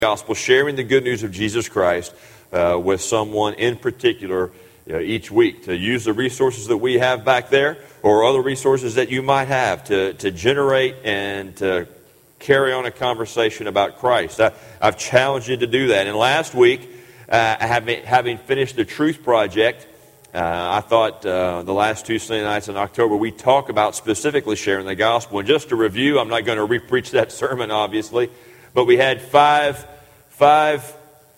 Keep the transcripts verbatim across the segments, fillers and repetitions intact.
Gospel, sharing the good news of Jesus Christ uh, with someone in particular uh, each week, to use the resources that we have back there or other resources that you might have to, to generate and to carry on a conversation about Christ. I, I've challenged you to do that. And last week, uh, having, having finished the Truth Project, uh, I thought uh, the last two Sunday nights in October, we talk about specifically sharing the gospel. And just to review, I'm not going to re-preach that sermon, obviously, but we had five Five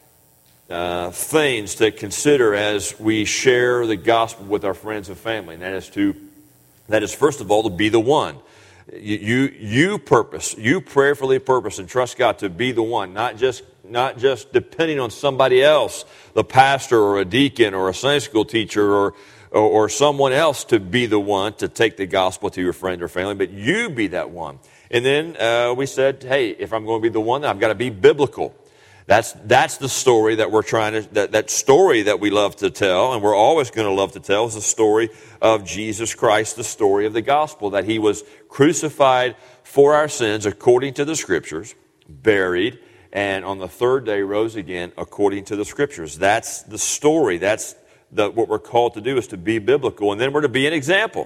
uh, things to consider as we share the gospel with our friends and family. And that is to, that is first of all, to be the one. You, you, you purpose, you prayerfully purpose and trust God to be the one, not just, not just depending on somebody else, the pastor or a deacon or a Sunday school teacher or, or, or someone else to be the one to take the gospel to your friend or family, but you be that one. And then uh, we said, hey, if I'm going to be the one, I've got to be biblical. That's that's the story that we're trying to, that, that story that we love to tell, and we're always going to love to tell, is the story of Jesus Christ, the story of the gospel, that he was crucified for our sins according to the Scriptures, buried, and on the third day rose again according to the Scriptures. That's the story. That's the, what we're called to do, is to be biblical. And then we're to be an example.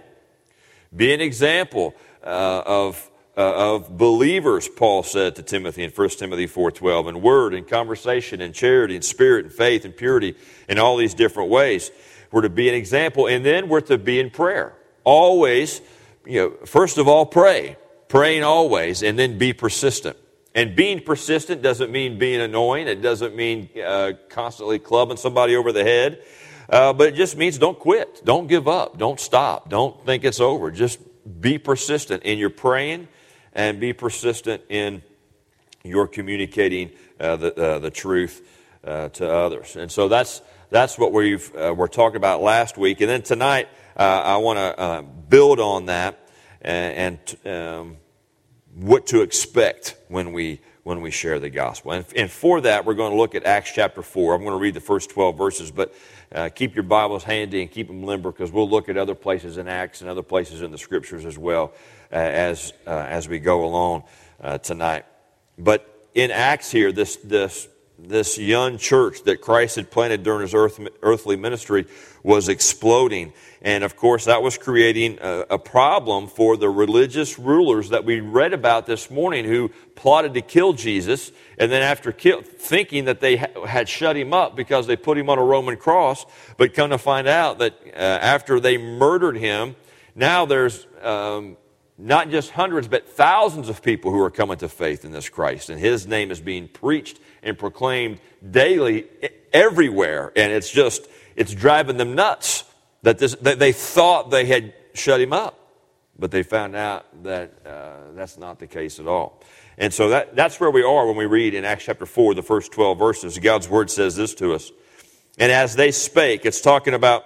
Be an example uh, of Uh, of believers, Paul said to Timothy in First Timothy four twelve, in word, in conversation, in charity, in spirit, in faith, in purity, in all these different ways. We're to be an example, and then we're to be in prayer. Always, you know, first of all, pray. Praying always, and then be persistent. And being persistent doesn't mean being annoying. It doesn't mean uh, constantly clubbing somebody over the head. Uh, but it just means don't quit. Don't give up. Don't stop. Don't think it's over. Just be persistent in your praying, and be persistent in your communicating uh, the uh, the truth uh, to others. And so that's that's what we've uh, we're talking about last week. And then tonight, uh, I want to uh, build on that and, and um, what to expect when we when we share the gospel. And, and for that, we're going to look at Acts chapter four. I'm going to read the first twelve verses, but uh, keep your Bibles handy and keep them limber, because we'll look at other places in Acts and other places in the Scriptures as well uh, as uh, as we go along uh, tonight. But in Acts here, this this this young church that Christ had planted during his earth, earthly ministry was exploding. And of course, that was creating a, a problem for the religious rulers that we read about this morning, who plotted to kill Jesus. And then after kill, thinking that they ha- had shut him up because they put him on a Roman cross, but come to find out that uh, after they murdered him, now there's um, not just hundreds, but thousands of people who are coming to faith in this Christ. And his name is being preached and proclaimed daily everywhere. And it's just, it's driving them nuts that, this, that they thought they had shut him up. But they found out that uh, that's not the case at all. And so that, that's where we are when we read in Acts chapter four, the first twelve verses. God's word says this to us. And as they spake, it's talking about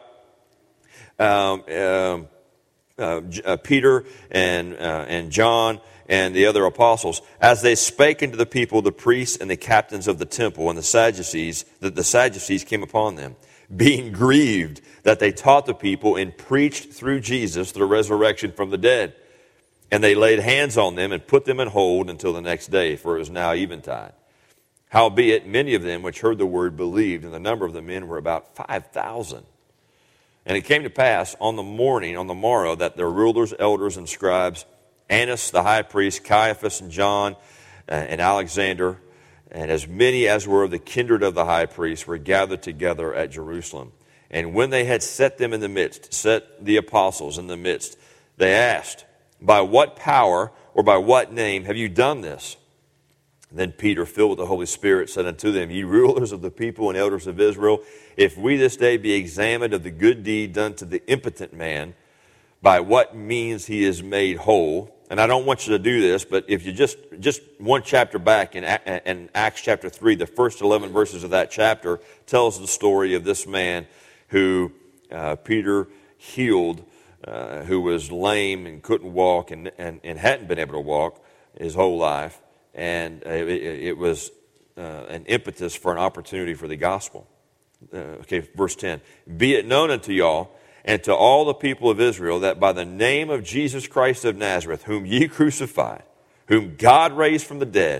um, um, uh, uh, Peter and uh, and John and the other apostles, as they spake unto the people, the priests and the captains of the temple and the Sadducees, that the Sadducees came upon them, being grieved that they taught the people and preached through Jesus the resurrection from the dead. And they laid hands on them and put them in hold until the next day, for it was now eventide. Howbeit, many of them which heard the word believed, and the number of the men were about five thousand. And it came to pass on the morning, on the morrow, that their rulers, elders, and scribes, Annas the high priest, Caiaphas and John uh, and Alexander, and as many as were of the kindred of the high priest, were gathered together at Jerusalem. And when they had set them in the midst, set the apostles in the midst, they asked, by what power or by what name have you done this? Then Peter, filled with the Holy Spirit, said unto them, ye rulers of the people and elders of Israel, if we this day be examined of the good deed done to the impotent man, by what means he is made whole. And I don't want you to do this, but if you just, just one chapter back in, in Acts chapter three, the first eleven verses of that chapter tells the story of this man who uh, Peter healed, uh, who was lame and couldn't walk and, and, and hadn't been able to walk his whole life. And it, it was uh, an impetus for an opportunity for the gospel. Uh, okay, verse ten. Be it known unto y'all and to all the people of Israel that by the name of Jesus Christ of Nazareth, whom ye crucified, whom God raised from the dead,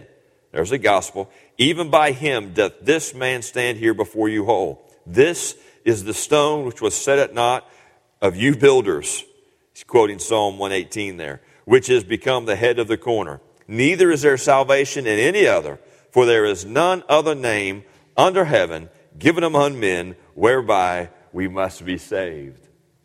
there's the gospel, even by him doth this man stand here before you whole. This is the stone which was set at naught of you builders. He's quoting Psalm one eighteen there, which is become the head of the corner. Neither is there salvation in any other, for there is none other name under heaven given among men whereby we must be saved.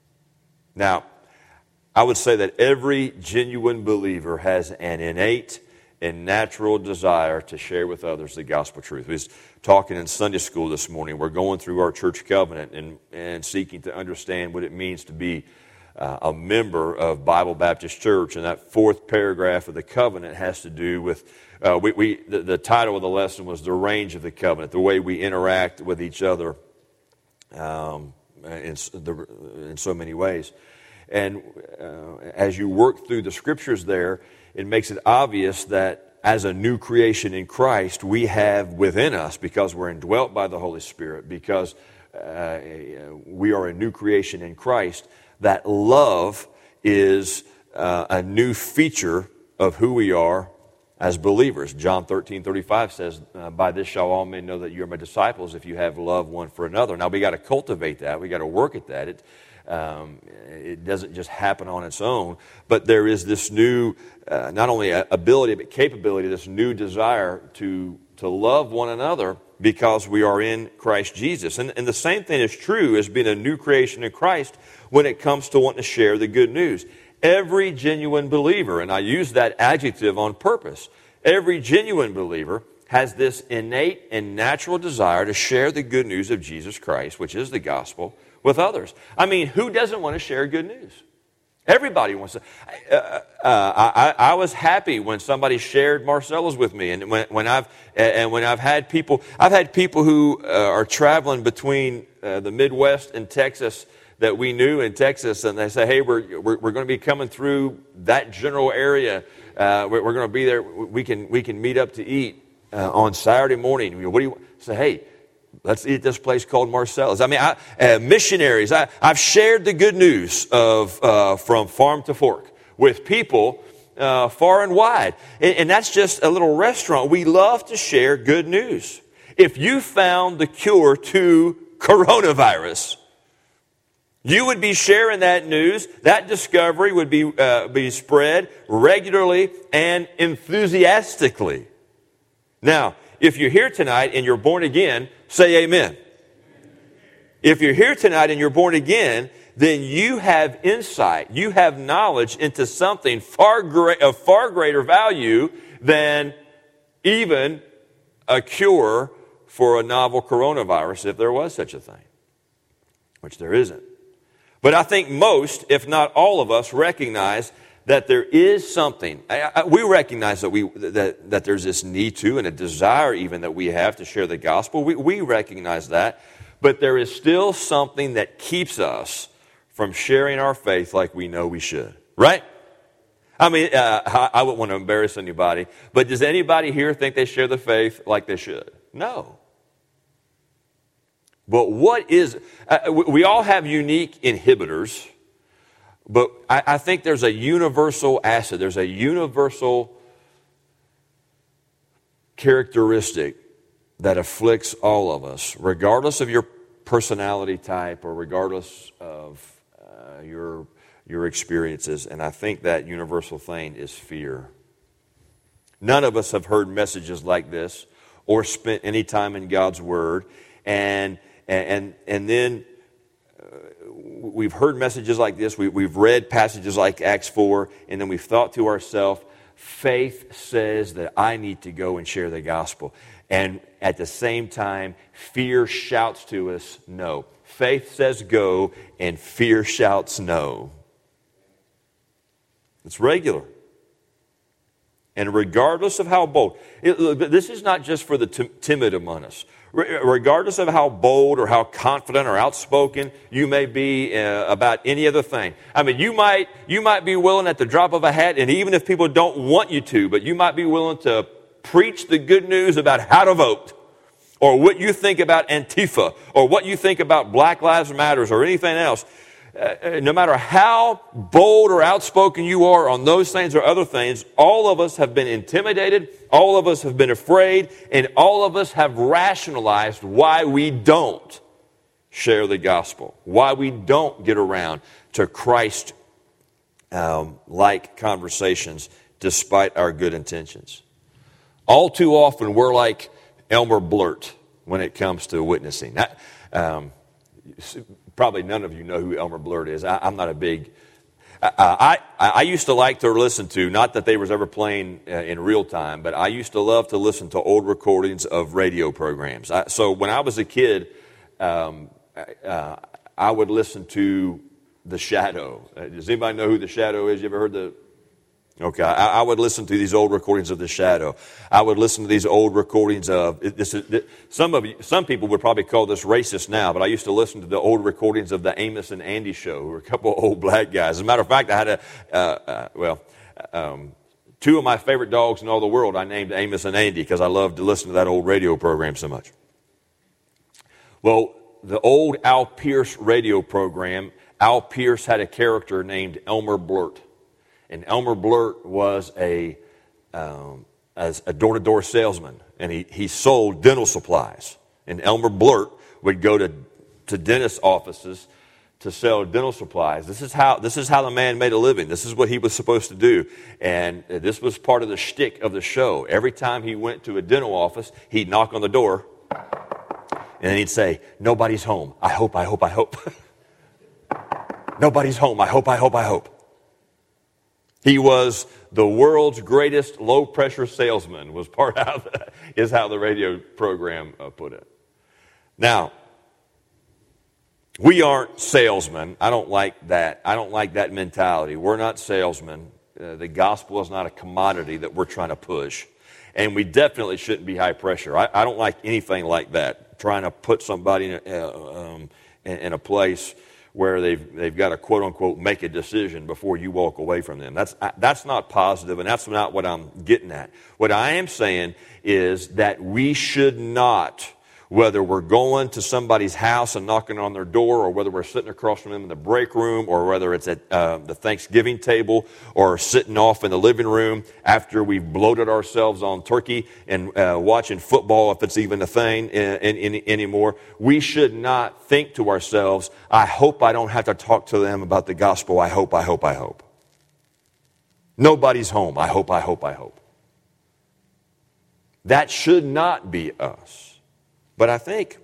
Now, I would say that every genuine believer has an innate and natural desire to share with others the gospel truth. We was talking in Sunday school this morning. We're going through our church covenant and, and seeking to understand what it means to be uh, a member of Bible Baptist Church. And that fourth paragraph of the covenant has to do with, uh, we, we the, the title of the lesson was the range of the covenant, the way we interact with each other um, in, the, in so many ways. And uh, as you work through the scriptures there, it makes it obvious that as a new creation in Christ, we have within us, because we're indwelt by the Holy Spirit, because uh, we are a new creation in Christ, that love is uh, a new feature of who we are as believers. John thirteen thirty-five says, uh, by this shall all men know that you are my disciples if you have love one for another. Now, we got to cultivate that. We got to work at that. It, Um, it doesn't just happen on its own, but there is this new, uh, not only ability, but capability, this new desire to, to love one another because we are in Christ Jesus. And, and the same thing is true as being a new creation in Christ when it comes to wanting to share the good news. Every genuine believer, and I use that adjective on purpose, every genuine believer has this innate and natural desire to share the good news of Jesus Christ, which is the gospel, with others. I mean, who doesn't want to share good news? Everybody wants to. Uh, uh, I, I was happy when somebody shared Marcellus with me, and when, when I've and when I've had people, I've had people who uh, are traveling between uh, the Midwest and Texas that we knew in Texas, and they say, "Hey, we're we're, we're going to be coming through that general area. Uh, we're, we're going to be there. We can we can meet up to eat uh, on Saturday morning. What do you say? Hey, let's eat at this place called Marcellus." I mean, I, uh, missionaries. I, I've shared the good news of uh, from farm to fork with people uh, far and wide. And, and that's just a little restaurant. We love to share good news. If you found the cure to coronavirus, you would be sharing that news. That discovery would be, uh, be spread regularly and enthusiastically. Now, if you're here tonight and you're born again, say amen. If you're here tonight and you're born again, then you have insight, you have knowledge into something far great, of far greater value than even a cure for a novel coronavirus, if there was such a thing, which there isn't. But I think most, if not all of us, recognize that there is something. I, I, we recognize that we that, that there's this need to and a desire even that we have to share the gospel. We, we recognize that. But there is still something that keeps us from sharing our faith like we know we should. Right? I mean, uh, I, I wouldn't want to embarrass anybody. But does anybody here think they share the faith like they should? No. But what is... Uh, we all have unique inhibitors. But I, I think there's a universal asset. There's a universal characteristic that afflicts all of us, regardless of your personality type or regardless of uh, your, your experiences. And I think that universal thing is fear. None of us have heard messages like this or spent any time in God's Word. And, and, and then... We've heard messages like this. We, we've read passages like Acts four, and then we've thought to ourselves, faith says that I need to go and share the gospel. And at the same time, fear shouts to us, no. Faith says go, and fear shouts no. It's regular. And regardless of how bold, it, this is not just for the t- timid among us. Regardless of how bold or how confident or outspoken you may be uh, about any other thing. I mean, you might you might be willing at the drop of a hat, and even if people don't want you to, but you might be willing to preach the good news about how to vote, or what you think about Antifa, or what you think about Black Lives Matter, or anything else. uh, no matter how bold or outspoken you are on those things or other things, all of us have been intimidated, all of us have been afraid, and all of us have rationalized why we don't share the gospel, why we don't get around to Christ um, like conversations despite our good intentions. All too often, we're like Elmer Blurt when it comes to witnessing. I, um, probably none of you know who Elmer Blurt is. I, I'm not a big... Uh, I, I used to like to listen to, not that they was ever playing uh, in real time, but I used to love to listen to old recordings of radio programs. I, so when I was a kid, um, uh, I would listen to The Shadow. Uh, does anybody know who The Shadow is? You ever heard the... Okay, I, I would listen to these old recordings of The Shadow. I would listen to these old recordings of this. Is, some of you, some people would probably call this racist now, but I used to listen to the old recordings of the Amos and Andy Show, who were a couple of old black guys. As a matter of fact, I had a uh, uh, well, um, two of my favorite dogs in all the world. I named Amos and Andy because I loved to listen to that old radio program so much. Well, the old Al Pierce radio program, Al Pierce had a character named Elmer Blurt. And Elmer Blurt was a, um, as a door-to-door salesman, and he, he sold dental supplies. And Elmer Blurt would go to, to dentist offices to sell dental supplies. This is how this is how the man made a living. This is what he was supposed to do. And this was part of the shtick of the show. Every time he went to a dental office, he'd knock on the door, and then he'd say, "Nobody's home. I hope, I hope, I hope." Nobody's home. I hope, I hope, I hope. He was the world's greatest low-pressure salesman, was part of the, is how the radio program uh, put it. Now, we aren't salesmen. I don't like that. I don't like that mentality. We're not salesmen. Uh, the gospel is not a commodity that we're trying to push. And we definitely shouldn't be high pressure. I, I don't like anything like that, trying to put somebody in a, uh, um, in, in a place where they've they've got to quote unquote make a decision before you walk away from them. That's that's not positive, and that's not what I'm getting at. What I am saying is that we should not, whether we're going to somebody's house and knocking on their door, or whether we're sitting across from them in the break room, or whether it's at uh, the Thanksgiving table, or sitting off in the living room after we've bloated ourselves on turkey and uh, watching football, if it's even a thing in, in, in, anymore, we should not think to ourselves, "I hope I don't have to talk to them about the gospel. I hope, I hope, I hope. Nobody's home. I hope, I hope, I hope." That should not be us. But I think,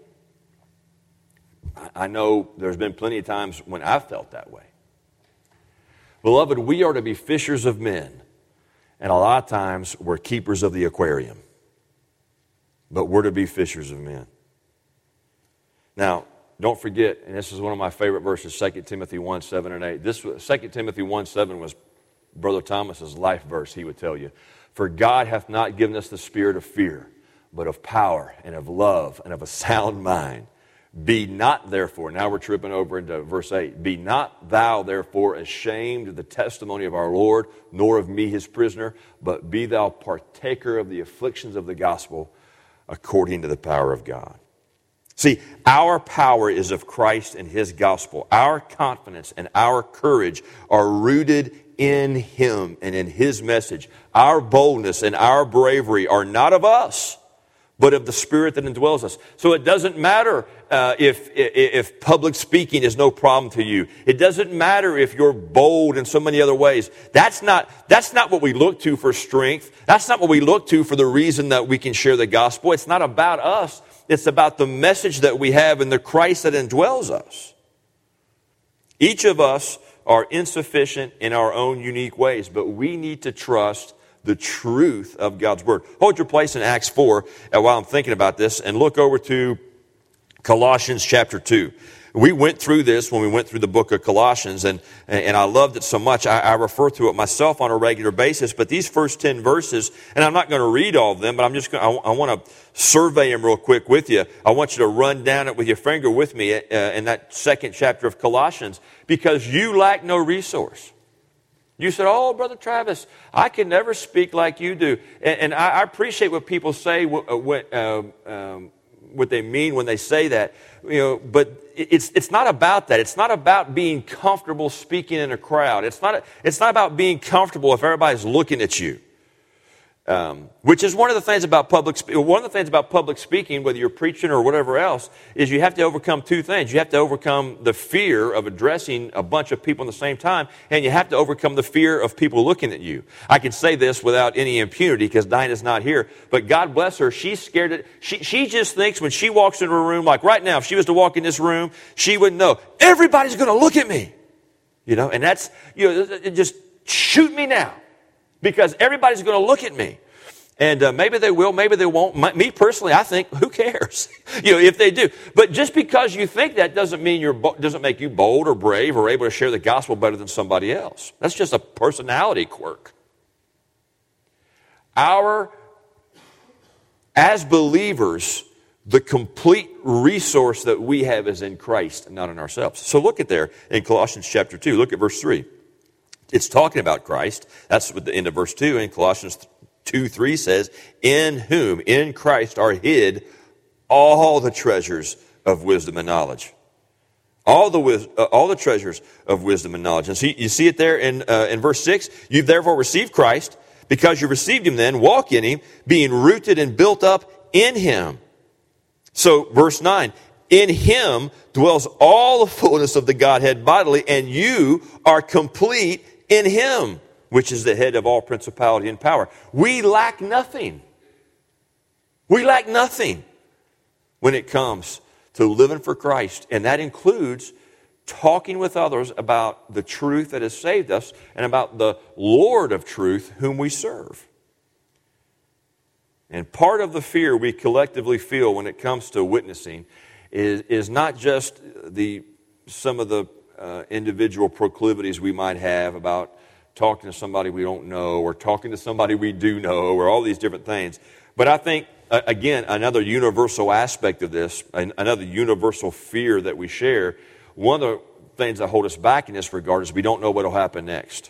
I know there's been plenty of times when I've felt that way. Beloved, we are to be fishers of men. And a lot of times we're keepers of the aquarium. But we're to be fishers of men. Now, don't forget, and this is one of my favorite verses, Second Timothy one, seven and eight. This Second Timothy one, seven was Brother Thomas's life verse, he would tell you. "For God hath not given us the spirit of fear, but of power and of love and of a sound mind. Be not therefore," now we're tripping over into verse eight, "Be not thou therefore ashamed of the testimony of our Lord, nor of me his prisoner, but be thou partaker of the afflictions of the gospel according to the power of God." See, our power is of Christ and his gospel. Our confidence and our courage are rooted in him and in his message. Our boldness and our bravery are not of us, but of the Spirit that indwells us. So it doesn't matter uh, if, if public speaking is no problem to you. It doesn't matter if you're bold in so many other ways. That's not, that's not what we look to for strength. That's not what we look to for the reason that we can share the gospel. It's not about us. It's about the message that we have in the Christ that indwells us. Each of us are insufficient in our own unique ways, but we need to trust the truth of God's Word. Hold your place in Acts four uh, while I'm thinking about this, and look over to Colossians chapter two. We went through this when we went through the book of Colossians, and, and I loved it so much. I, I refer to it myself on a regular basis, but these first ten verses, and I'm not going to read all of them, but I'm just going to, I, I want to survey them real quick with you. I want you to run down it with your finger with me uh, in that second chapter of Colossians, because you lack no resource. You said, "Oh, Brother Travis, I can never speak like you do." And, and I, I appreciate what people say when, uh, um, what they mean when they say that. You know, but it's it's not about that. It's not about being comfortable speaking in a crowd. It's not it's not about being comfortable if everybody's looking at you. Um, which is one of the things about public spe- one of the things about public speaking, whether you're preaching or whatever else, is you have to overcome two things. You have to overcome the fear of addressing a bunch of people at the same time, and you have to overcome the fear of people looking at you. I can say this without any impunity because Dinah's not here, but God bless her, she's scared. Of, she she just thinks when she walks into a room, like right now, if she was to walk in this room, she would know everybody's going to look at me, you know, and that's you know just shoot me now. Because everybody's going to look at me. And uh, maybe they will, maybe they won't. My, me personally, I think, who cares? you know, if they do. But just because you think that doesn't mean you're bo- doesn't make you bold or brave or able to share the gospel better than somebody else. That's just a personality quirk. Our, as believers, the complete resource that we have is in Christ and not in ourselves. So look at there in Colossians chapter two. Look at verse three. It's talking about Christ. That's what the end of verse two. And Colossians two three says, in whom, in Christ, are hid all the treasures of wisdom and knowledge. All the uh, all the treasures of wisdom and knowledge. And so you see it there in, uh, in verse six. You've therefore received Christ. Because you received him then, walk in him, being rooted and built up in him. So verse nine. In him dwells all the fullness of the Godhead bodily, and you are complete in him, which is the head of all principality and power. We lack nothing. We lack nothing when it comes to living for Christ. And that includes talking with others about the truth that has saved us and about the Lord of truth whom we serve. And part of the fear we collectively feel when it comes to witnessing is, is not just the some of the Uh, individual proclivities we might have about talking to somebody we don't know or talking to somebody we do know or all these different things. But I think, uh, again, another universal aspect of this, an, another universal fear that we share, one of the things that hold us back in this regard is we don't know what will happen next.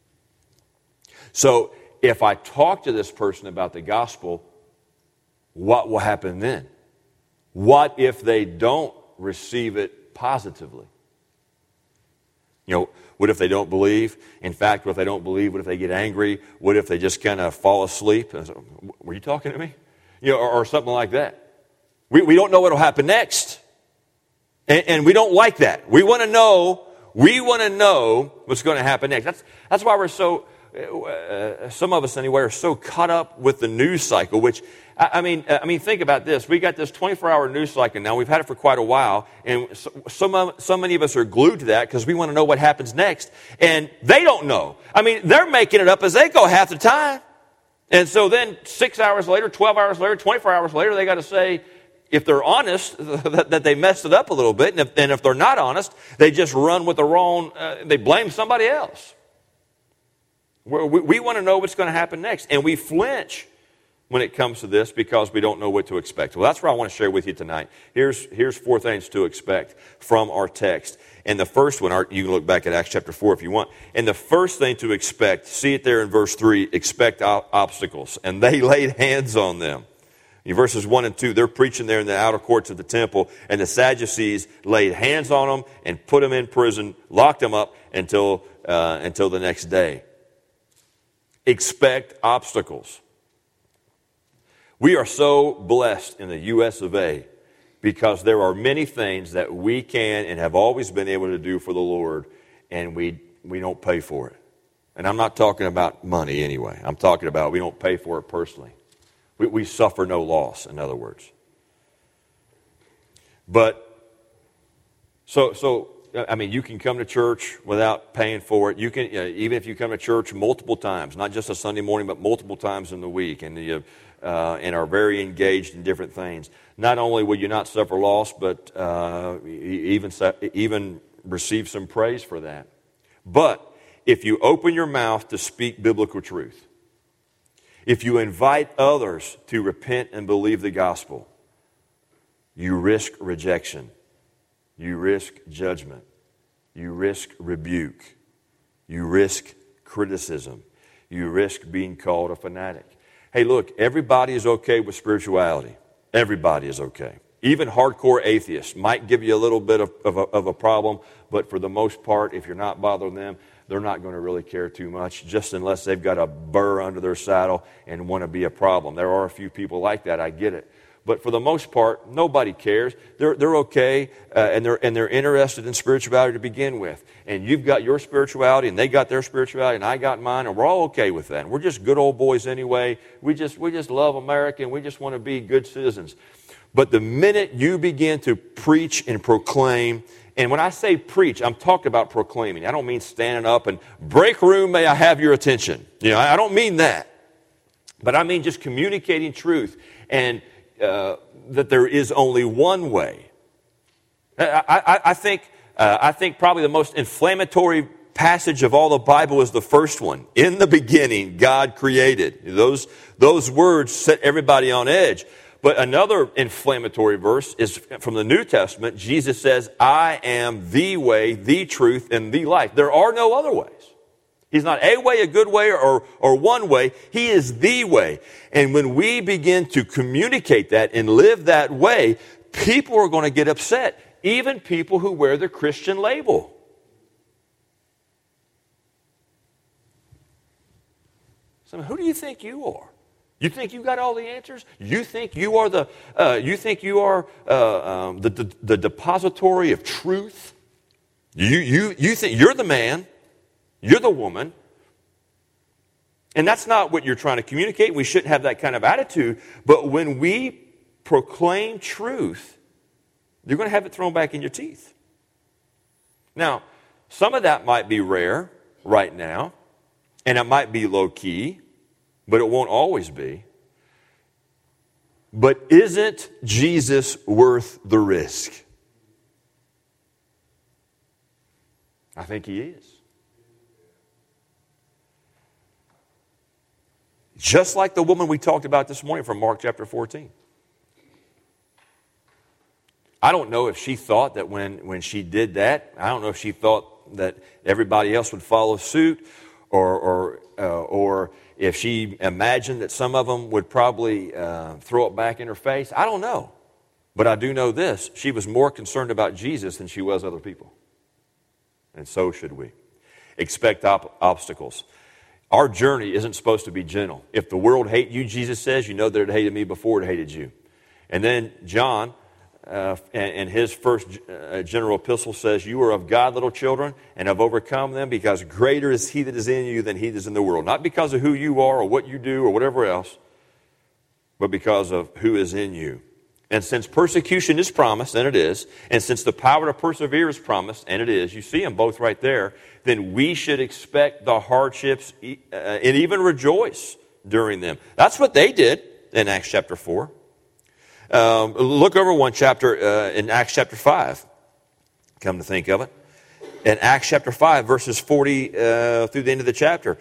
So if I talk to this person about the gospel, what will happen then? What if they don't receive it positively? You know, what if they don't believe? In fact, what if they don't believe? What if they get angry? What if they just kind of fall asleep? Were you talking to me? You know, or, or something like that. We we don't know what will happen next, and, and we don't like that. We want to know. We want to know what's going to happen next. That's that's why we're so. Uh, some of us anyway are so caught up with the news cycle, which I, I mean, I mean, think about this. We got this twenty-four hour news cycle now. We've had it for quite a while, and so, some of, so many of us are glued to that because we want to know what happens next, and they don't know. I mean, they're making it up as they go half the time, and so then six hours later, twelve hours later, twenty-four hours later, they got to say, if they're honest, that, that they messed it up a little bit, and if, and if they're not honest, they just run with the wrong. Uh, they blame somebody else. We, we want to know what's going to happen next. And we flinch when it comes to this because we don't know what to expect. Well, that's what I want to share with you tonight. Here's, here's four things to expect from our text. And the first one, you can look back at Acts chapter four if you want. And the first thing to expect, see it there in verse three, expect obstacles. And they laid hands on them. In verses one and two, they're preaching there in the outer courts of the temple, and the Sadducees laid hands on them and put them in prison, locked them up until, uh, until the next day. Expect obstacles. We are so blessed in the U S of A because there are many things that we can and have always been able to do for the Lord, and we we don't pay for it. And I'm not talking about money anyway. I'm talking about we don't pay for it personally. We, we suffer no loss, in other words. But, so so I mean, you can come to church without paying for it. You can, uh, even if you come to church multiple times, not just a Sunday morning, but multiple times in the week, and you uh, and are very engaged in different things. Not only will you not suffer loss, but uh, even even receive some praise for that. But if you open your mouth to speak biblical truth, if you invite others to repent and believe the gospel, you risk rejection. You risk judgment. You risk rebuke. You risk criticism. You risk being called a fanatic. Hey, look, everybody is okay with spirituality. Everybody is okay. Even hardcore atheists might give you a little bit of, of, a, of a problem, but for the most part, if you're not bothering them, they're not going to really care too much, just unless they've got a burr under their saddle and want to be a problem. There are a few people like that, I get it. But for the most part, nobody cares. They're, they're okay, uh, and, they're, and they're interested in spirituality to begin with. And you've got your spirituality, and they got their spirituality, and I got mine, and we're all okay with that. And we're just good old boys anyway. We just, we just love America, and we just want to be good citizens. But the minute you begin to preach and proclaim, and when I say preach, I'm talking about proclaiming. I don't mean standing up and break room, may I have your attention. You know, I don't mean that. But I mean just communicating truth and uh, that there is only one way. I, I, I think uh, I think probably the most inflammatory passage of all the Bible is the first one. In the beginning, God created. Those, those words set everybody on edge. But another inflammatory verse is from the New Testament. Jesus says, I am the way, the truth, and the life. There are no other ways. He's not a way, a good way, or, or one way. He is the way. And when we begin to communicate that and live that way, people are going to get upset. Even people who wear the Christian label. So who do you think you are? You think you got all the answers? You think you are the uh, you think you are uh, um, the, the the depository of truth? You you you think you're the man, you're the woman, and that's not what you're trying to communicate. We shouldn't have that kind of attitude. But when we proclaim truth, you're going to have it thrown back in your teeth. Now, some of that might be rare right now, and it might be low key. But it won't always be. But isn't Jesus worth the risk? I think he is. Just like the woman we talked about this morning from Mark chapter fourteen. I don't know if she thought that when, when she did that, I don't know if she thought that everybody else would follow suit, or or uh, or if she imagined that some of them would probably uh, throw it back in her face. I don't know. But I do know this. She was more concerned about Jesus than she was other people. And so should we. Expect op- obstacles. Our journey isn't supposed to be gentle. If the world hate you, Jesus says, you know that it hated me before it hated you. And then John, uh, in his first uh, general epistle says, you are of God, little children, and have overcome them, because greater is he that is in you than he that is in the world. Not because of who you are or what you do or whatever else, but because of who is in you. And since persecution is promised, and it is, and since the power to persevere is promised, and it is, you see them both right there, then we should expect the hardships uh, and even rejoice during them. That's what they did in Acts chapter four. Um, look over one chapter uh, in Acts chapter five, come to think of it. In Acts chapter five, verses forty uh, through the end of the chapter.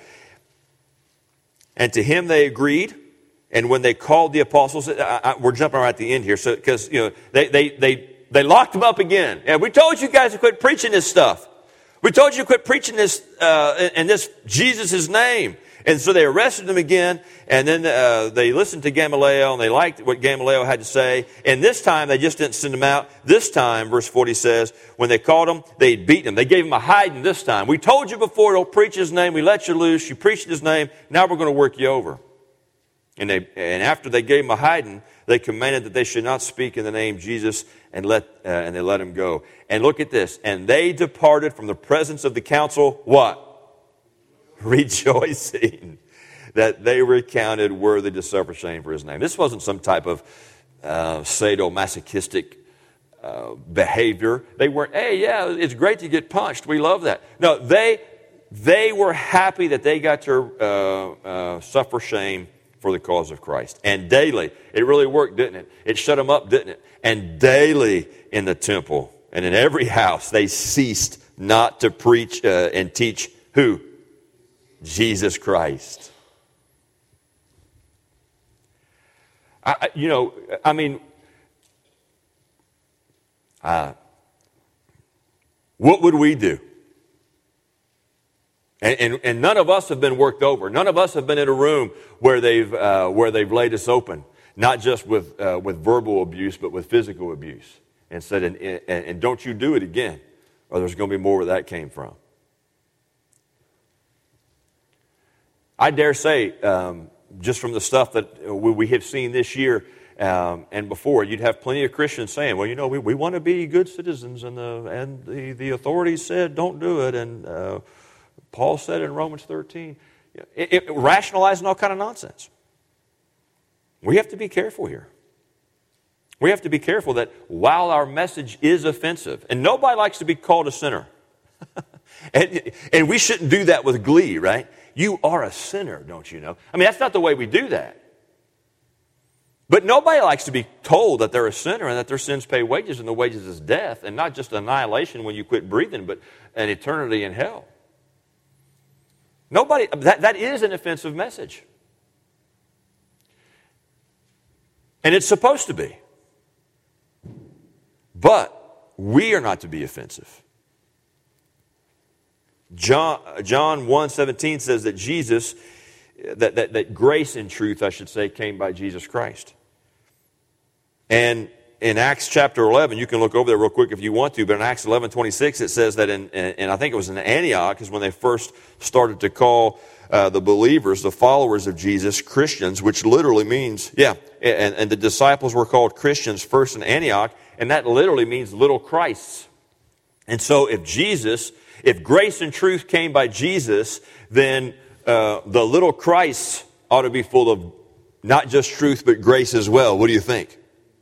And to him they agreed, and when they called the apostles, I, I, we're jumping right at the end here, so because you know they, they they they locked them up again. And we told you guys to quit preaching this stuff. We told you to quit preaching this uh, in this Jesus' name. And so they arrested him again, and then uh, they listened to Gamaliel, and they liked what Gamaliel had to say. And this time, they just didn't send him out. This time, verse forty says, when they caught him, they beat him. They gave him a hiding this time. We told you before, don't preach his name. We let you loose. You preached his name. Now we're going to work you over. And they and after they gave him a hiding, they commanded that they should not speak in the name of Jesus, and let uh, and they let him go. And look at this. And they departed from the presence of the council, what? Rejoicing that they were counted worthy to suffer shame for his name. This wasn't some type of uh, sadomasochistic uh, behavior. They weren't, hey, yeah, it's great to get punched. We love that. No, they they were happy that they got to uh, uh, suffer shame for the cause of Christ. And daily, it really worked, didn't it? It shut them up, didn't it? And daily in the temple and in every house, they ceased not to preach uh, and teach who? Jesus Christ. I, you know, I mean, uh, what would we do? And, and, and none of us have been worked over. None of us have been in a room where they've uh, where they've laid us open. not just with, uh, with verbal abuse, but with physical abuse. And said, and, and, and don't you do it again, or there's going to be more where that came from. I dare say, um, just from the stuff that we, we have seen this year um, and before, you'd have plenty of Christians saying, well, you know, we, we want to be good citizens, and the and the, the authorities said don't do it, and uh, Paul said in Romans thirteen, it, it, rationalizing all kind of nonsense. We have to be careful here. We have to be careful that while our message is offensive, and nobody likes to be called a sinner, and, and we shouldn't do that with glee, right? You are a sinner, don't you know? I mean, that's not the way we do that. But nobody likes to be told that they're a sinner and that their sins pay wages, and the wages is death, and not just annihilation when you quit breathing, but an eternity in hell. Nobody, that, that is an offensive message. And it's supposed to be. But we are not to be offensive. John, John one seventeen says that Jesus, that, that, that grace and truth, I should say, came by Jesus Christ. And in Acts chapter eleven, you can look over there real quick if you want to, but in Acts eleven twenty-six, it says that in, and I think it was in Antioch, is when they first started to call uh, the believers, the followers of Jesus, Christians, which literally means, yeah, and, and the disciples were called Christians first in Antioch, and that literally means little Christs. And so if Jesus, if grace and truth came by Jesus, then uh, the little Christs ought to be full of not just truth, but grace as well. What do you think?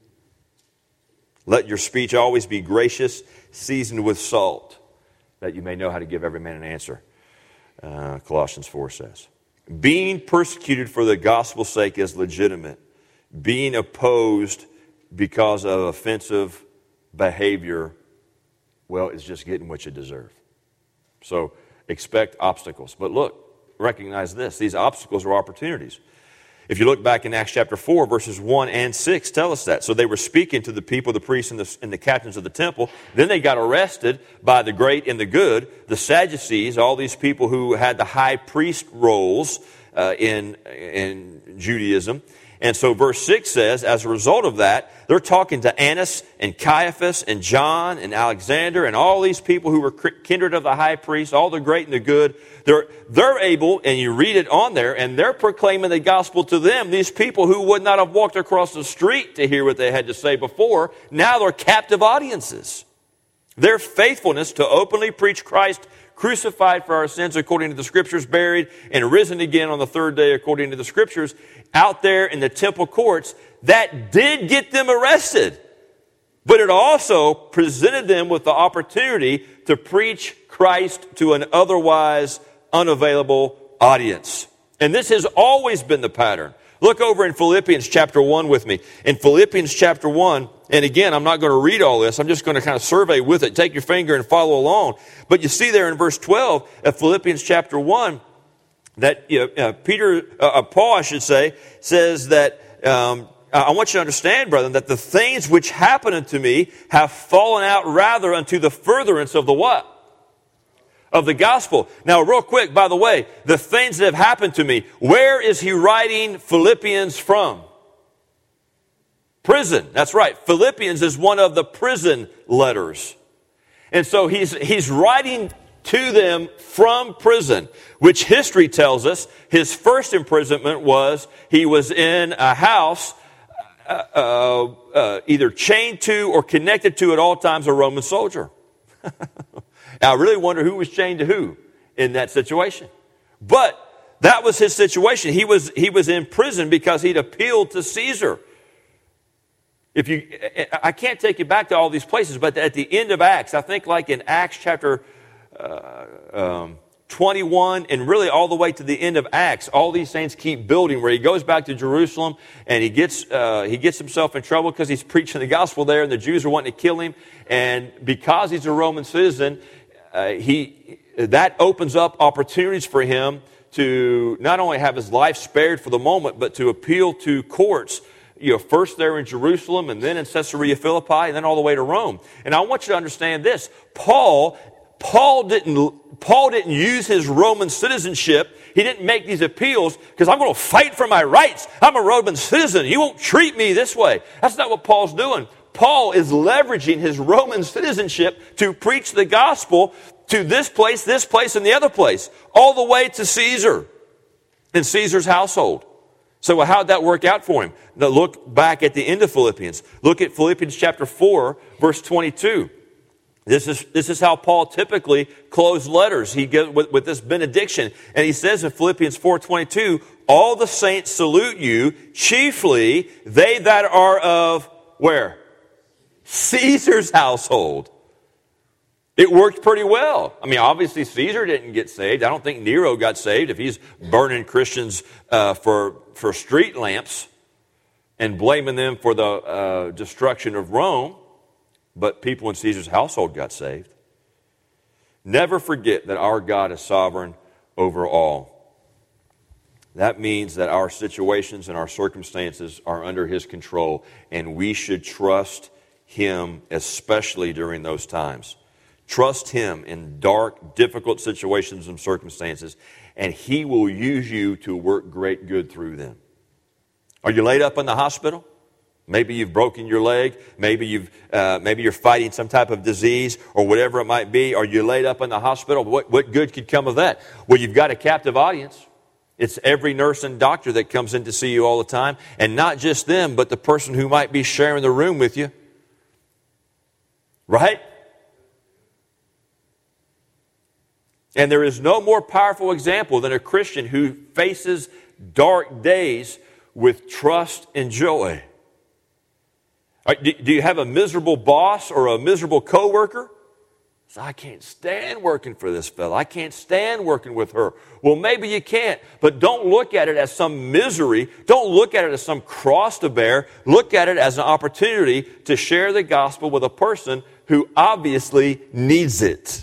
Let your speech always be gracious, seasoned with salt, that you may know how to give every man an answer. Uh, Colossians four says. Being persecuted for the gospel's sake is legitimate. Being opposed because of offensive behavior, well, it's just getting what you deserve. So expect obstacles. But look, recognize this. These obstacles are opportunities. If you look back in Acts chapter four, verses one and six tell us that. So they were speaking to the people, the priests, and the, and the captains of the temple. Then they got arrested by the great and the good, the Sadducees, all these people who had the high priest roles uh, in, in Judaism. And so verse six says, as a result of that, they're talking to Annas and Caiaphas and John and Alexander and all these people who were kindred of the high priest, all the great and the good. They're, they're able, and you read it on there, and they're proclaiming the gospel to them. These people who would not have walked across the street to hear what they had to say before, now they're captive audiences. Their faithfulness to openly preach Christ crucified for our sins according to the Scriptures, buried, and risen again on the third day according to the Scriptures, out there in the temple courts, that did get them arrested. But it also presented them with the opportunity to preach Christ to an otherwise unavailable audience. And this has always been the pattern. Look over in Philippians chapter one with me. In Philippians chapter one, and again, I'm not going to read all this. I'm just going to kind of survey with it. Take your finger and follow along. But you see there in verse twelve of Philippians chapter one, that you know, uh, Peter, uh, Paul, I should say, says that um, I want you to understand, brethren, that the things which happen unto me have fallen out rather unto the furtherance of the what? Of the gospel. Now, real quick, by the way, the things that have happened to me, where is he writing Philippians from? Prison. That's right. Philippians is one of the prison letters. And so he's, he's writing to them from prison, which history tells us his first imprisonment was he was in a house uh, uh, uh, either chained to or connected to at all times a Roman soldier. Now, I really wonder who was chained to who in that situation. But that was his situation. He was, he was in prison because he'd appealed to Caesar. If you, I can't take you back to all these places, but at the end of Acts, I think like in Acts chapter uh, um, twenty-one and really all the way to the end of Acts, all these things keep building where he goes back to Jerusalem and he gets uh, he gets himself in trouble because he's preaching the gospel there and the Jews are wanting to kill him. And because he's a Roman citizen, uh, he that opens up opportunities for him to not only have his life spared for the moment, but to appeal to courts. You know, first there in Jerusalem and then in Caesarea Philippi and then all the way to Rome. And I want you to understand this. Paul, Paul didn't, Paul didn't use his Roman citizenship. He didn't make these appeals because I'm going to fight for my rights. I'm a Roman citizen. You won't treat me this way. That's not what Paul's doing. Paul is leveraging his Roman citizenship to preach the gospel to this place, this place, and the other place, all the way to Caesar and Caesar's household. So well, how'd that work out for him? Now look back at the end of Philippians. Look at Philippians chapter four, verse twenty-two. This is, this is how Paul typically closed letters. He gets with, with this benediction. And he says in Philippians four twenty-two, all the saints salute you, chiefly they that are of, where? Caesar's household. It worked pretty well. I mean, obviously Caesar didn't get saved. I don't think Nero got saved if he's burning Christians uh, for, for street lamps and blaming them for the uh, destruction of Rome. But people in Caesar's household got saved. Never forget that our God is sovereign over all. That means that our situations and our circumstances are under His control, and we should trust Him, especially during those times. Trust Him in dark, difficult situations and circumstances, and He will use you to work great good through them. Are you laid up in the hospital? Maybe you've broken your leg. Maybe you've uh, maybe you're fighting some type of disease or whatever it might be. Are you laid up in the hospital? What what good could come of that? Well, you've got a captive audience. It's every nurse and doctor that comes in to see you all the time, and not just them, but the person who might be sharing the room with you. Right? And there is no more powerful example than a Christian who faces dark days with trust and joy. Do you have a miserable boss or a miserable coworker? So I can't stand working for this fella. I can't stand working with her. Well, maybe you can't, but don't look at it as some misery. Don't look at it as some cross to bear. Look at it as an opportunity to share the gospel with a person who obviously needs it.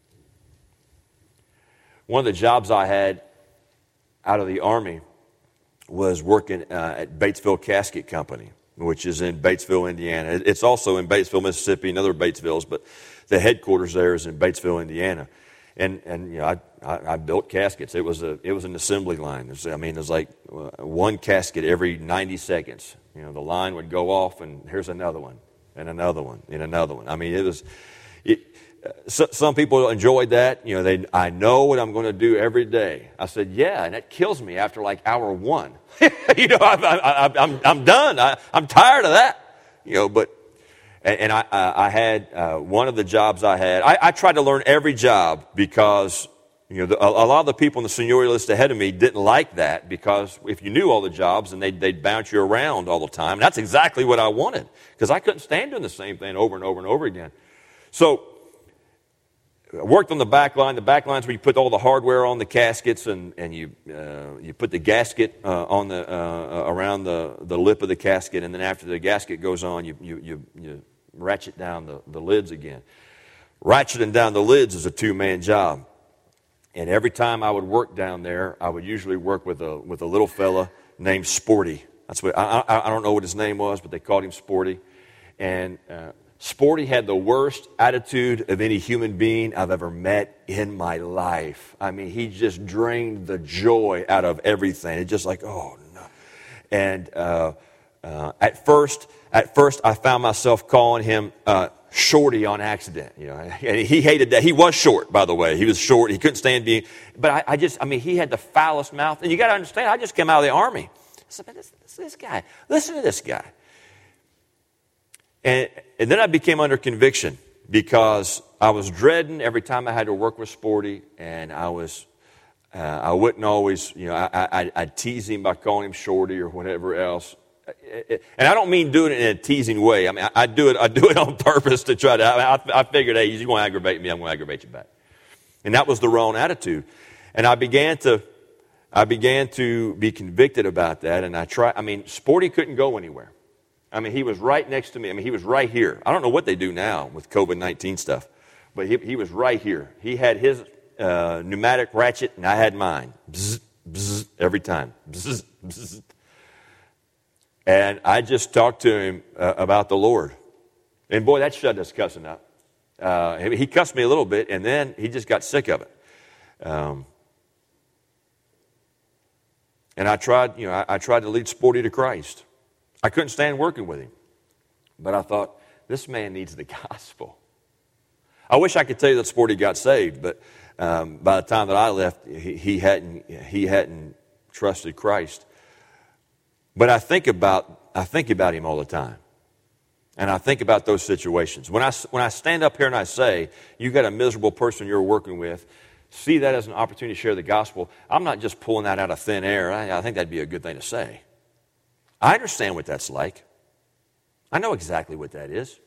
One of the jobs I had out of the Army was working uh, at Batesville Casket Company, which is in Batesville, Indiana. It's also in Batesville, Mississippi, and other Batesvilles, but the headquarters there is in Batesville, Indiana. And and you know, I, I, I built caskets. It was a it was an assembly line. It was, I mean, it was like one casket every ninety seconds. You know, the line would go off, and here's another one, and another one, and another one. I mean, it was. It, so, some people enjoyed that. You know, they I know what I'm going to do every day. I said, yeah, and it kills me after like hour one. you know, I'm I, I'm I'm done. I, I'm tired of that. You know, but. And I, I had uh, one of the jobs I had. I, I tried to learn every job because you know the, a, a lot of the people on the seniority list ahead of me didn't like that, because if you knew all the jobs, and they'd, they'd bounce you around all the time. And that's exactly what I wanted, because I couldn't stand doing the same thing over and over and over again. So I worked on the back line. The back line's where you put all the hardware on the caskets, and and you uh, you put the gasket uh, on the uh, around the, the lip of the casket, and then after the gasket goes on, you you you, you ratchet down the, the lids again. Ratcheting down the lids is a two-man job. And every time I would work down there, I would usually work with a with a little fella named Sporty. That's what I, I, I don't know what his name was, but they called him Sporty. And uh, Sporty had the worst attitude of any human being I've ever met in my life. I mean, he just drained the joy out of everything. It's just like, oh, no. And uh, uh, at first... At first, I found myself calling him uh, Shorty on accident. You know, and he hated that. He was short, by the way. He was short. He couldn't stand being. But I, I just, I mean, he had the foulest mouth. And you got to understand, I just came out of the Army. I said, man, this, this, this guy. Listen to this guy. And, and then I became under conviction, because I was dreading every time I had to work with Sporty, and I was, uh, I wouldn't always, you know, I, I, I'd tease him by calling him Shorty or whatever else. And I don't mean doing it in a teasing way. I mean, I, I do it. I do it on purpose to try to. I, I, I figured, hey, you're going to aggravate me. I'm going to aggravate you back. And that was the wrong attitude. And I began to, I began to be convicted about that. And I tried. I mean, Sporty couldn't go anywhere. I mean, he was right next to me. I mean, he was right here. I don't know what they do now with COVID nineteen stuff, but he, he was right here. He had his uh, pneumatic ratchet, and I had mine. Bzz, bzz, every time. Bzz, bzz. And I just talked to him uh, about the Lord. And boy, that shut us cussing up. Uh, he cussed me a little bit, and then he just got sick of it. Um, and I tried, you know, I, I tried to lead Sporty to Christ. I couldn't stand working with him. But I thought, this man needs the gospel. I wish I could tell you that Sporty got saved, but um, by the time that I left, he, he hadn't he hadn't trusted Christ. But I think about I think about him all the time, and I think about those situations. When I when I stand up here and I say, you got a miserable person you're working with, see that as an opportunity to share the gospel. I'm not just pulling that out of thin air. I, I think that'd be a good thing to say. I understand what that's like. I know exactly what that is.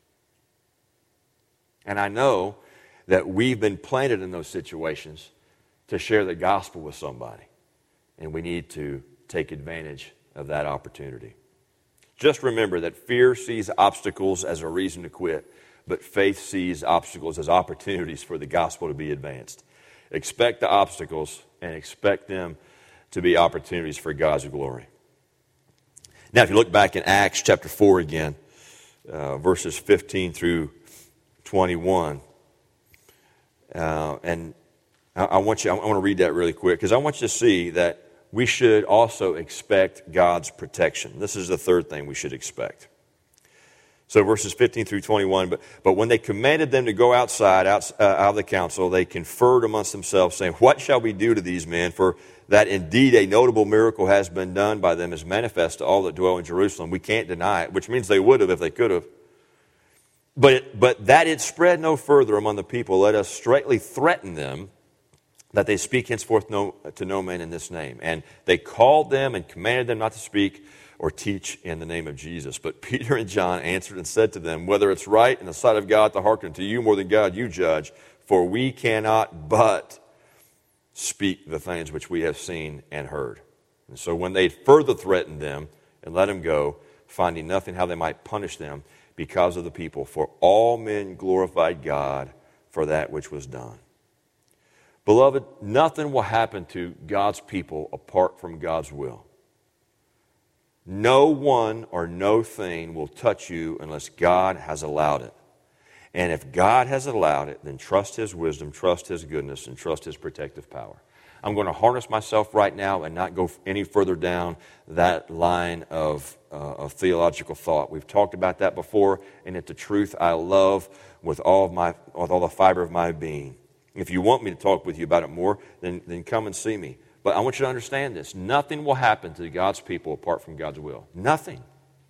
And I know that we've been planted in those situations to share the gospel with somebody. And we need to take advantage of that opportunity. Just remember that fear sees obstacles as a reason to quit, but faith sees obstacles as opportunities for the gospel to be advanced. Expect the obstacles and expect them to be opportunities for God's glory. Now, if you look back in Acts chapter four again, uh, verses fifteen through twenty-one, uh, and I, I want you, I want to read that really quick because I want you to see that we should also expect God's protection. This is the third thing we should expect. So verses fifteen through twenty-one, but, but when they commanded them to go outside, out, uh, out of the council, they conferred amongst themselves, saying, what shall we do to these men? For that indeed a notable miracle has been done by them is manifest to all that dwell in Jerusalem. We can't deny it, which means they would have if they could have. But, it, but that it spread no further among the people, let us straightly threaten them that they speak henceforth no, to no man in this name. And they called them and commanded them not to speak or teach in the name of Jesus. But Peter and John answered and said to them, whether it's right in the sight of God to hearken to you more than God, you judge, for we cannot but speak the things which we have seen and heard. And so when they further threatened them and let them go, finding nothing how they might punish them because of the people, for all men glorified God for that which was done. Beloved, nothing will happen to God's people apart from God's will. No one or no thing will touch you unless God has allowed it. And if God has allowed it, then trust His wisdom, trust His goodness, and trust His protective power. I'm going to harness myself right now and not go any further down that line of, uh, of theological thought. We've talked about that before, and it's the truth I love with all of my, with all the fiber of my being. If you want me to talk with you about it more, then, then come and see me. But I want you to understand this. Nothing will happen to God's people apart from God's will. Nothing.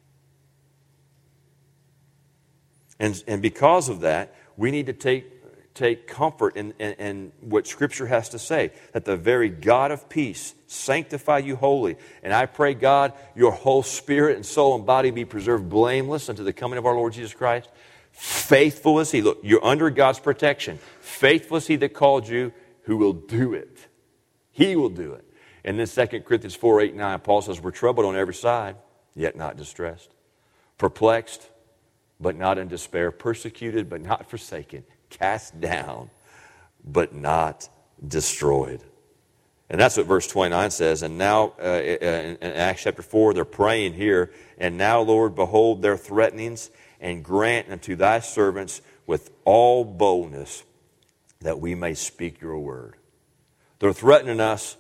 And, and because of that, we need to take, take comfort in, in, in what Scripture has to say, that the very God of peace sanctify you wholly. And I pray, God, your whole spirit and soul and body be preserved blameless unto the coming of our Lord Jesus Christ. Faithful is He. Look, you're under God's protection. Faithful is He that called you, who will do it. He will do it. And then Second Corinthians four, eight, nine, Paul says, we're troubled on every side, yet not distressed. Perplexed, but not in despair. Persecuted, but not forsaken. Cast down, but not destroyed. And that's what verse twenty-nine says. And now, uh, in Acts chapter four, they're praying here. And now, Lord, behold their threatenings, and grant unto thy servants with all boldness that we may speak your word. They're threatening us,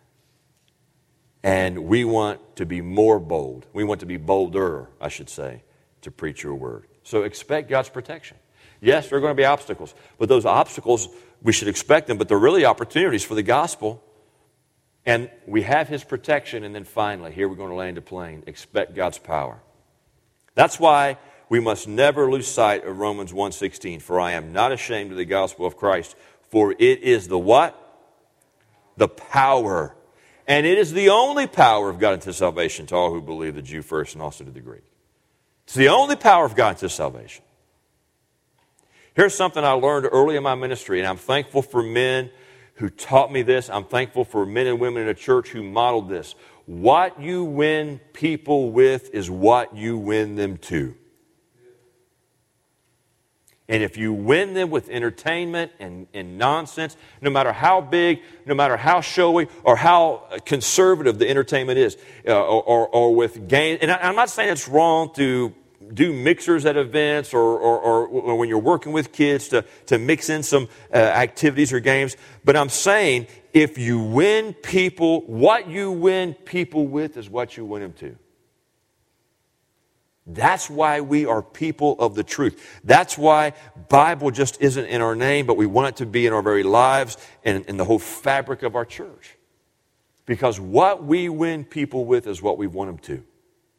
and we want to be more bold. We want to be bolder, I should say, to preach your word. So expect God's protection. Yes, there are going to be obstacles, but those obstacles, we should expect them, but they're really opportunities for the gospel. And we have His protection, and then finally, here we're going to land a plane. Expect God's power. That's why we must never lose sight of Romans one sixteen. For I am not ashamed of the gospel of Christ, for it is the what? The power. And it is the only power of God unto salvation to all who believe, the Jew first and also to the Greek. It's the only power of God unto salvation. Here's something I learned early in my ministry, and I'm thankful for men who taught me this. I'm thankful for men and women in a church who modeled this. What you win people with is what you win them to. And if you win them with entertainment and, and nonsense, no matter how big, no matter how showy, or how conservative the entertainment is, uh, or, or, or with gain, and I, I'm not saying it's wrong to do mixers at events or, or, or when you're working with kids to, to mix in some uh, activities or games. But I'm saying if you win people, what you win people with is what you win them to. That's why we are people of the truth. That's why Bible just isn't in our name, but we want it to be in our very lives and in the whole fabric of our church. Because what we win people with is what we want them to.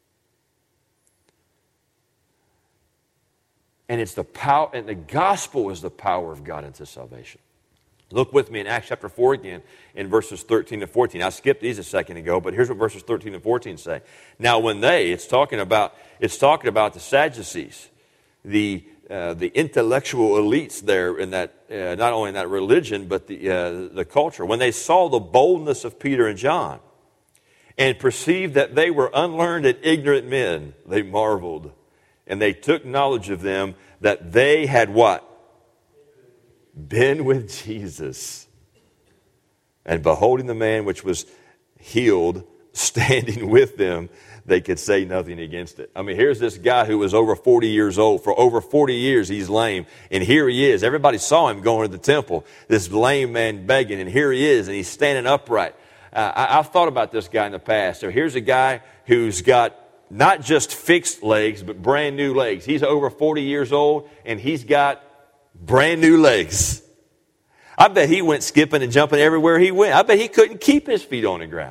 And it's the power, and the gospel is the power of God into salvation. Look with me in Acts chapter four again in verses thirteen to fourteen. I skipped these a second ago, but here's what verses thirteen and fourteen say. Now when they, it's talking about, it's talking about the Sadducees, the uh, the intellectual elites there in that, uh, not only in that religion, but the uh, the culture. When they saw the boldness of Peter and John and perceived that they were unlearned and ignorant men, they marveled. And they took knowledge of them that they had what? Been with Jesus. And beholding the man which was healed, standing with them, they could say nothing against it. I mean, here's this guy who was over forty years old. For over forty years, he's lame. And here he is. Everybody saw him going to the temple. This lame man begging. And here he is, and he's standing upright. Uh, I, I've thought about this guy in the past. So here's a guy who's got not just fixed legs, but brand new legs. He's over forty years old, and he's got brand new legs. I bet he went skipping and jumping everywhere he went. I bet he couldn't keep his feet on the ground.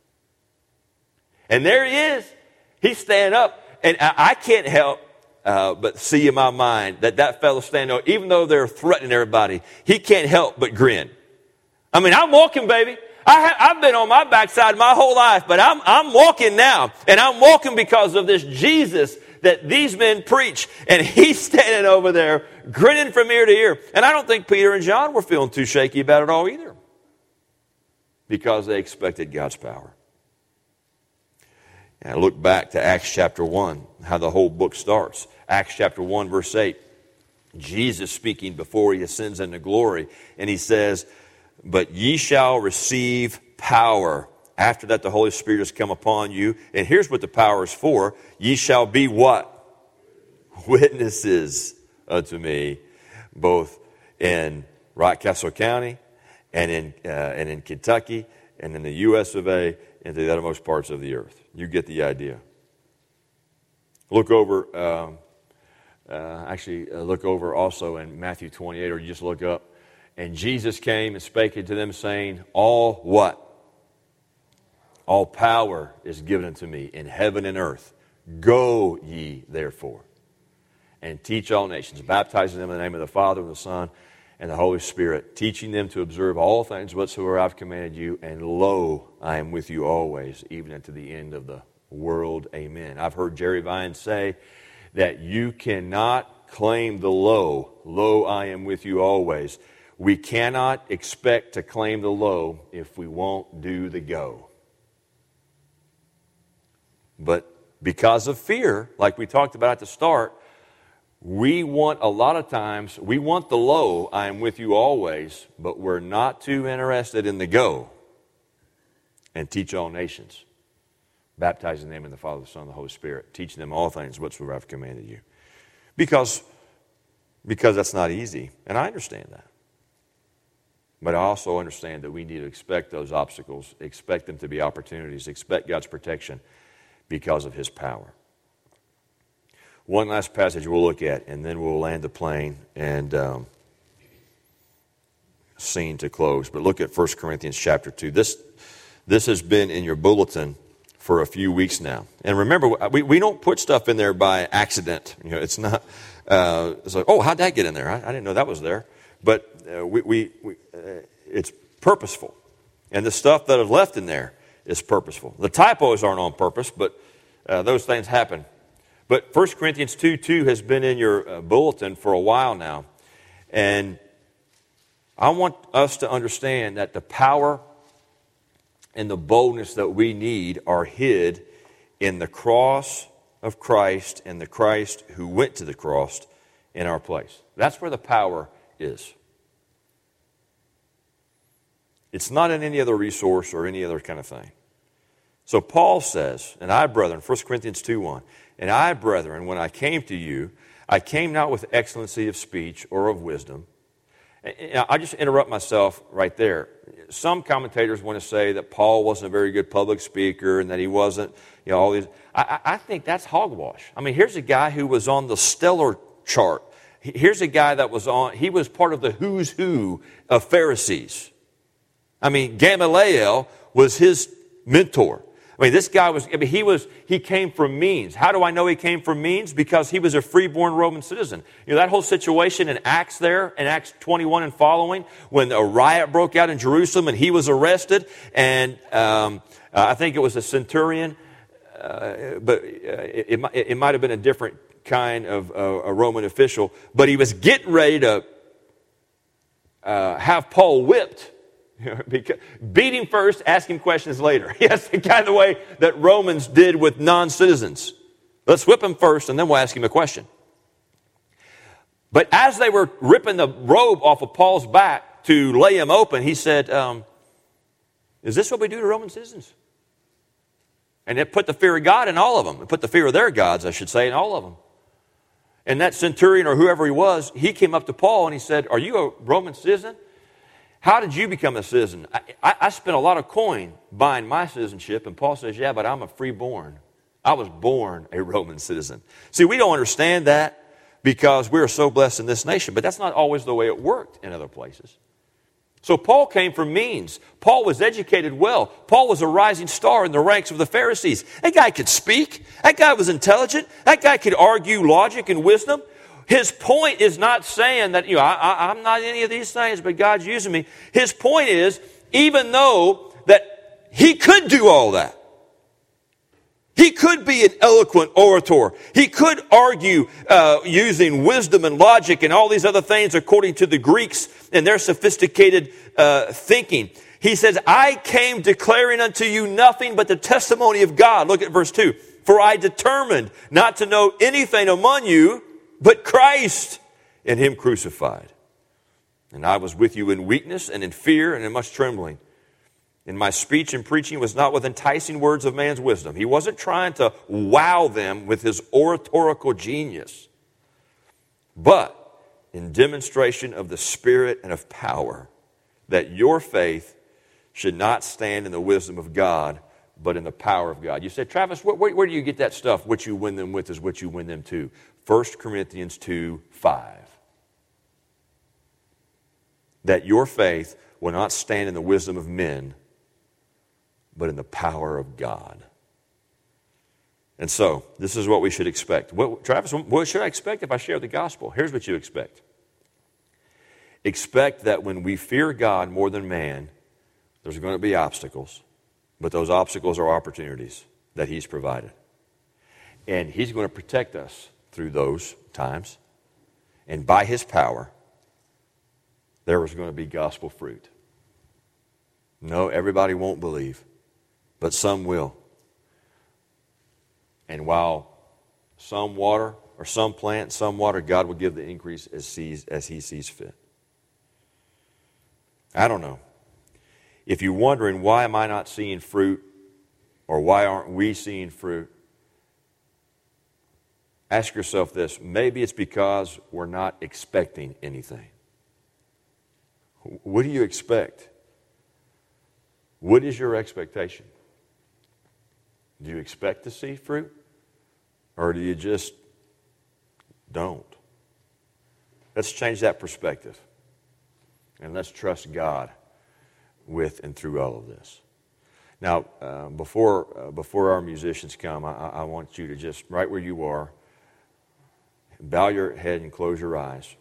And there he is. He's standing up, and I, I can't help uh, but see in my mind that that fellow standing up, even though they're threatening everybody, he can't help but grin. I mean, I'm walking, baby. I ha- I've been on my backside my whole life, but I'm, I'm walking now. And I'm walking because of this Jesus that these men preach. And he's standing over there grinning from ear to ear. And I don't think Peter and John were feeling too shaky about it all either. Because they expected God's power. And I look back to Acts chapter one, how the whole book starts. Acts chapter one, verse eight. Jesus speaking before he ascends into glory. And he says, but ye shall receive power. After that, the Holy Spirit has come upon you. And here's what the power is for. Ye shall be what? Witnesses unto me, both in Rockcastle County and in uh, and in Kentucky and in the U S of A and to the uttermost parts of the earth. You get the idea. Look over, um, uh, actually uh, look over also in Matthew twenty-eight, or you just look up. And Jesus came and spake unto them, saying, all what? All power is given unto me in heaven and earth. Go ye therefore, and teach all nations, baptizing them in the name of the Father, and the Son, and the Holy Spirit, teaching them to observe all things whatsoever I've commanded you. And lo, I am with you always, even unto the end of the world. Amen. I've heard Jerry Vine say that you cannot claim the lo. Lo, I am with you always. We cannot expect to claim the lo if we won't do the go. But because of fear, like we talked about at the start, we want a lot of times, we want the lo, I am with you always, but we're not too interested in the go. And teach all nations, baptizing them in the Father, the Son, and the Holy Spirit, teaching them all things whatsoever I've commanded you. Because, because that's not easy, and I understand that. But I also understand that we need to expect those obstacles, expect them to be opportunities, expect God's protection because of His power. One last passage we'll look at, and then we'll land the plane and um, scene to close. But look at First Corinthians chapter two. This, this has been in your bulletin for a few weeks now. And remember, we, we don't put stuff in there by accident. You know, it's not, uh, it's like, oh, how'd that get in there? I, I didn't know that was there. But uh, we, we, we uh, it's purposeful. And the stuff that is left in there is purposeful. The typos aren't on purpose, but uh, those things happen. But First Corinthians two two has been in your uh, bulletin for a while now. And I want us to understand that the power and the boldness that we need are hid in the cross of Christ and the Christ who went to the cross in our place. That's where the power is. It's not in any other resource or any other kind of thing. So Paul says, and I, brethren, First Corinthians two one, And I, brethren, when I came to you, I came not with excellency of speech or of wisdom. And I'll just interrupt myself right there. Some commentators want to say that Paul wasn't a very good public speaker and that he wasn't, you know, all these. I, I think that's hogwash. I mean, here's a guy who was on the stellar chart. Here's a guy that was on, he was part of the who's who of Pharisees. I mean, Gamaliel was his mentor. I mean, this guy was, I mean, he was, he came from means. How do I know he came from means? Because he was a freeborn Roman citizen. You know, that whole situation in Acts there, in Acts twenty-one and following, when a riot broke out in Jerusalem and he was arrested, and um, uh, I think it was a centurion, uh, but uh, it, it, it might have been a different kind of uh, a Roman official, but he was getting ready to uh, have Paul whipped. Because, beat him first, ask him questions later. Yes, the kind of way that Romans did with non-citizens. Let's whip him first, and then we'll ask him a question. But as they were ripping the robe off of Paul's back to lay him open, he said, um, is this what we do to Roman citizens? And it put the fear of God in all of them. It put the fear of their gods, I should say, in all of them. And that centurion, or whoever he was, he came up to Paul and he said, are you a Roman citizen? How did you become a citizen? I, I, I spent a lot of coin buying my citizenship. And Paul says, yeah, but I'm a freeborn. I was born a Roman citizen. See, we don't understand that because we're so blessed in this nation. But that's not always the way it worked in other places. So Paul came from means. Paul was educated well. Paul was a rising star in the ranks of the Pharisees. That guy could speak. That guy was intelligent. That guy could argue logic and wisdom. His point is not saying that, you know, I, I, I'm not any of these things, but God's using me. His point is, even though that he could do all that, he could be an eloquent orator. He could argue uh, using wisdom and logic and all these other things according to the Greeks and their sophisticated uh, thinking. He says, I came declaring unto you nothing but the testimony of God. Look at verse two. For I determined not to know anything among you but Christ and him crucified. And I was with you in weakness and in fear and in much trembling. And my speech and preaching was not with enticing words of man's wisdom. He wasn't trying to wow them with his oratorical genius, but in demonstration of the Spirit and of power, that your faith should not stand in the wisdom of God, but in the power of God. You said, Travis, where, where do you get that stuff? What you win them with is what you win them to. First Corinthians two five. That your faith will not stand in the wisdom of men, but in the power of God. And so, this is what we should expect. What, Travis, what should I expect if I share the gospel? Here's what you expect. Expect that when we fear God more than man, there's going to be obstacles, but those obstacles are opportunities that he's provided. And he's going to protect us through those times. And by his power, there is going to be gospel fruit. No, everybody won't believe, but some will. And while some water, or some plant, some water, God will give the increase as, sees, as he sees fit. I don't know. If you're wondering, why am I not seeing fruit, or why aren't we seeing fruit, ask yourself this. Maybe it's because we're not expecting anything. What do you expect? What is your expectation? Do you expect to see fruit? Or do you just don't? Let's change that perspective. And let's trust God with and through all of this. Now, uh, before uh, before our musicians come, I, I want you to just, right where you are, bow your head and close your eyes.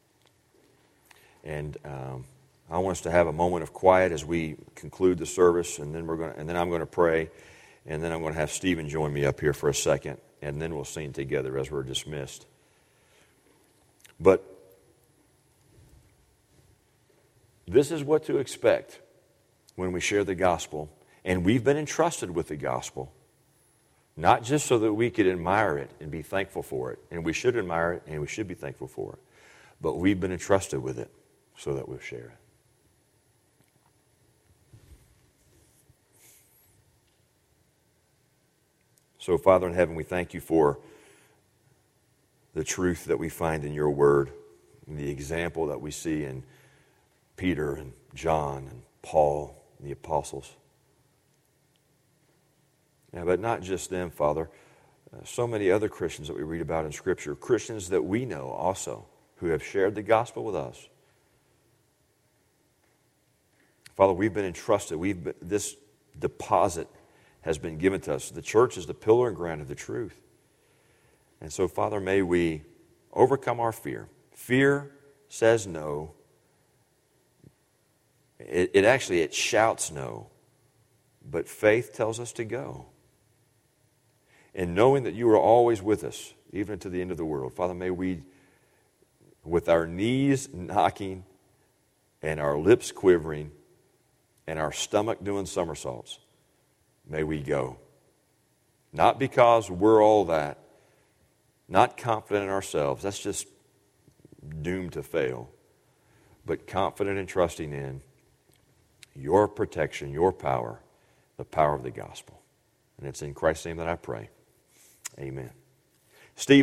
And um, I want us to have a moment of quiet as we conclude the service, and then we're going, and then I'm going to pray, and then I'm going to have Stephen join me up here for a second, and then we'll sing together as we're dismissed. But this is what to expect when we share the gospel, and we've been entrusted with the gospel, not just so that we could admire it and be thankful for it, and we should admire it and we should be thankful for it, but we've been entrusted with it so that we'll share it. So, Father in heaven, we thank you for the truth that we find in your word, and the example that we see in Peter and John and Paul and the apostles. Yeah, but not just them, Father. Uh, so many other Christians that we read about in Scripture, Christians that we know also, who have shared the gospel with us. Father, we've been entrusted. We've been, this deposit has been given to us. The church is the pillar and ground of the truth. And so, Father, may we overcome our fear. Fear says no. It, it actually, it shouts no. But faith tells us to go. And knowing that you are always with us, even to the end of the world. Father, may we, with our knees knocking and our lips quivering and our stomach doing somersaults, may we go. Not because we're all that, not confident in ourselves, that's just doomed to fail, but confident and trusting in your protection, your power, the power of the gospel. And it's in Christ's name that I pray. Amen. Steve.